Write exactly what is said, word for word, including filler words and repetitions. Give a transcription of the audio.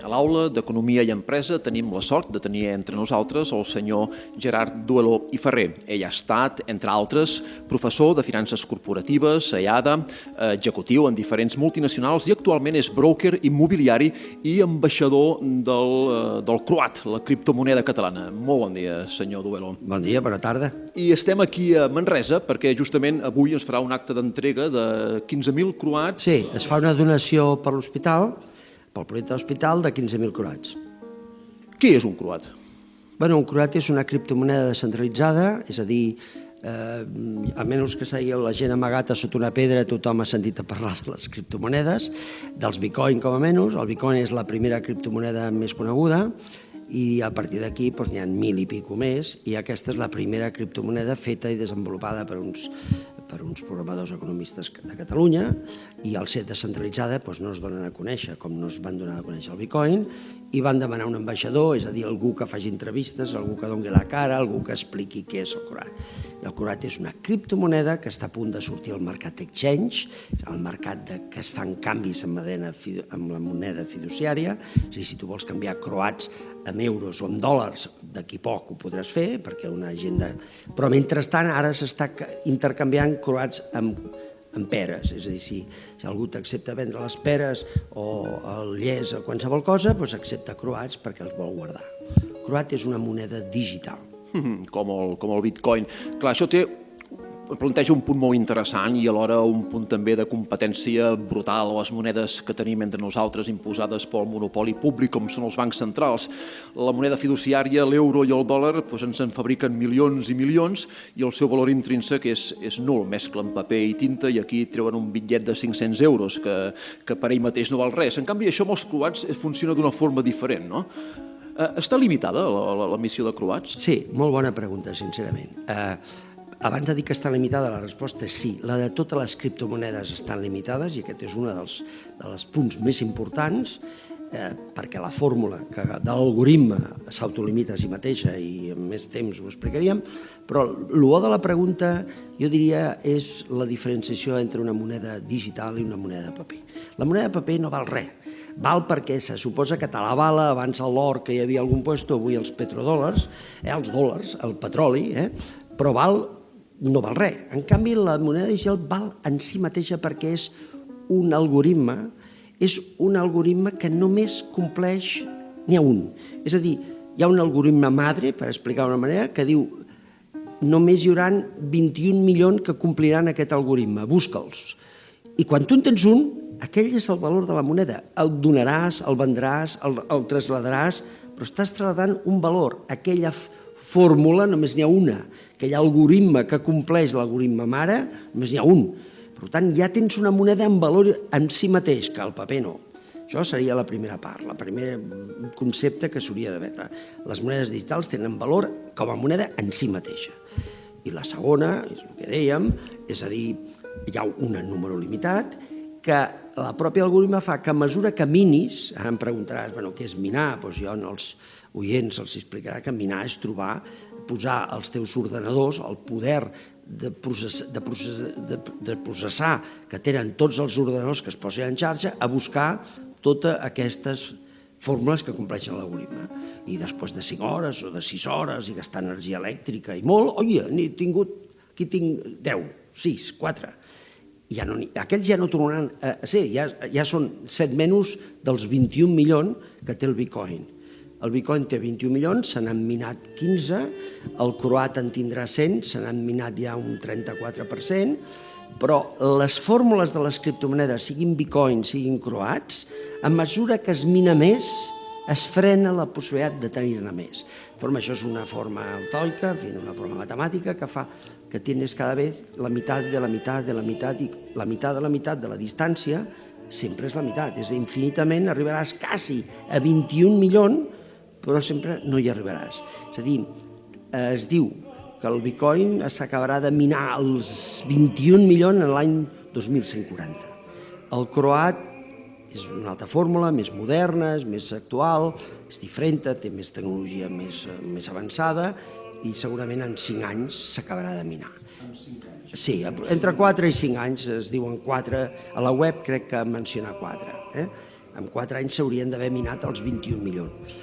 A l'aula d'Economia i Empresa tenim la sort de tenir entre nosaltres el senyor Gerard Dueló i Ferrer. Ell ha estat, entre altres, professor de finances corporatives a I A D A, executiu en diferents multinacionals i actualment és broker immobiliari i ambaixador del, del Croat, la criptomoneda catalana. Molt bon dia, senyor Dueló. Bon dia, bona tarda. I estem aquí a Manresa perquè justament avui es farà un acte d'entrega de quinze mil croats. Sí, es fa una donació per l'hospital, pel projecte d'hospital, de quinze mil croats. Què és un croat? Bueno, un croat és una criptomoneda descentralitzada, és a dir, eh, a menys que s'hagi la gent amagata sota una pedra, tothom ha sentit a parlar de les criptomonedes, dels bitcoin com a menys. El bitcoin és la primera criptomoneda més coneguda i a partir d'aquí doncs, n'hi ha mil i pico més, i aquesta és la primera criptomoneda feta i desenvolupada per uns per uns programadors economistes de Catalunya, i al ser descentralitzada doncs, no es donen a conèixer, com no es van donar a conèixer el bitcoin, i van demanar un ambaixador, és a dir, algú que faci entrevistes, algú que doni la cara, algú que expliqui què és el croat. El croat és una criptomoneda que està a punt de sortir al mercat exchange, al mercat de, que es fan canvis amb, amb la moneda fiduciària, és a dir, si tu vols canviar croats en euros o en dòlars, d'aquí poc ho podràs fer, perquè una agenda... Però mentrestant ara s'està intercanviant croats amb, amb peres, és a dir, si, si algú t'accepta vendre les peres o el llest o qualsevol cosa, doncs accepta croats perquè els vol guardar. Croat és una moneda digital. Com el, com el bitcoin. Clar, això té... planteja un punt molt interessant i alhora un punt també de competència brutal a les monedes que tenim entre nosaltres imposades pel monopoli públic com són els bancs centrals. La moneda fiduciària, l'euro i el dòlar doncs ens en fabriquen milions i milions i el seu valor intrínsec és, és nul. Mesclen paper i tinta i aquí treuen un bitllet de cinc-cents euros que, que per ell mateix no val res. En canvi, això amb els croats funciona d'una forma diferent, no? Està limitada l'emissió de croats? Sí, molt bona pregunta, sincerament. Eh, Abans de dir que està limitada, la resposta és sí. La de totes les criptomonedes estan limitades i aquest és un dels, dels punts més importants eh, perquè la fórmula que, de l'algoritme s'autolimita a si mateixa i en més temps ho explicaríem, però el bo de la pregunta jo diria és la diferenciació entre una moneda digital i una moneda de paper. La moneda de paper no val res. Val perquè se suposa que te la vala abans l'or que hi havia a algun lloc, avui els petrodòlars, eh, els dòlars, el petroli, eh, però val no val res. En canvi, la moneda digital val en si mateixa perquè és un algoritme, és un algoritme que només compleix n'hi ha un. És a dir, hi ha un algoritme madre, per explicar d'una manera, que diu només hi haurà vint-i-un milions que compliran aquest algoritme, busca'ls. I quan tu en tens un, aquell és el valor de la moneda. El donaràs, el vendràs, el, el trasladaràs, però estàs trasladant un valor. Aquella fórmula només n'hi ha una. Aquell algoritme que compleix l'algoritme mare, només n'hi ha un. Per tant, ja tens una moneda en valor en si mateix, que el paper no. Això seria la primera part, el primer concepte que s'hauria de veure. Les monedes digitals tenen valor com a moneda en si mateixa. I la segona, és el que dèiem, és a dir, hi ha un número limitat que la pròpia algoritme fa que a mesura que minis, ara em preguntaràs, bueno, què és minar? Doncs jo als oients els explicarà que minar és trobar, posar als teus ordenadors el poder de processar, de, processar, de, de processar que tenen tots els ordenadors que es posen en xarxa a buscar totes aquestes fórmules que compleixen l'algoritme. I després de cinc hores o de sis hores i gastar energia elèctrica i molt, oi, n'he tingut, aquí tinc deu, sis, quatre. Ja no, aquells ja no tornaran a ser, ja, ja són set menys dels vint-i-un milions que té el bitcoin. El bitcoin té vint-i-un milions, se n'han minat quinze, el croat en tindrà cent, se n'han minat ja un trenta-quatre per cent, però les fórmules de les criptomonedes, siguin bitcoin, siguin croats, a mesura que es mina més, es frena la possibilitat de tenir-ne més. Forma, això és una forma autoica, una forma matemàtica que fa que tienes cada vez la meitat de la meitat de la meitat i la meitat de la meitat de la distància sempre és la meitat, és infinitament, arribaràs quasi a vint-i-un milions, però sempre no hi arribaràs. És a dir, es diu que el bitcoin s'acabarà de minar els vint-i-un milions en l'any dos mil cent quaranta. El croat és una altra fórmula, més moderna, és més actual, és diferent, té més tecnologia més, més avançada i segurament en cinc anys s'acabarà de minar. En cinc anys? Sí, entre quatre i cinc anys, es diuen quatre, a la web crec que menciona quatre. Eh? En quatre anys s'haurien d'haver minat els vint-i-un milions.